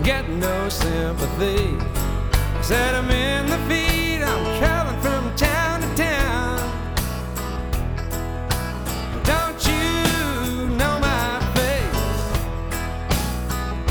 get no sympathy. I said I'm in the feed, I'm California.